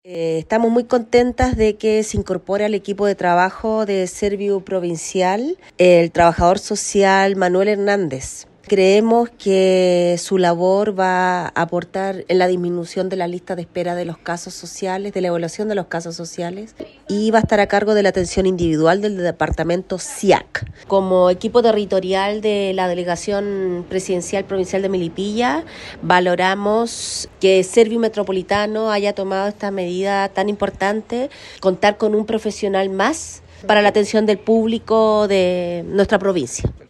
Estamos muy contentas de que se incorpore al equipo de trabajo de Serviu Provincial el trabajador social Manuel Hernández. Creemos que su labor va a aportar en la disminución de la lista de espera de los casos sociales, de la evaluación de los casos sociales, y va a estar a cargo de la atención individual del departamento SIAC. Como equipo territorial de la Delegación Presidencial Provincial de Melipilla, valoramos que Serviu Metropolitano haya tomado esta medida tan importante, contar con un profesional más para la atención del público de nuestra provincia.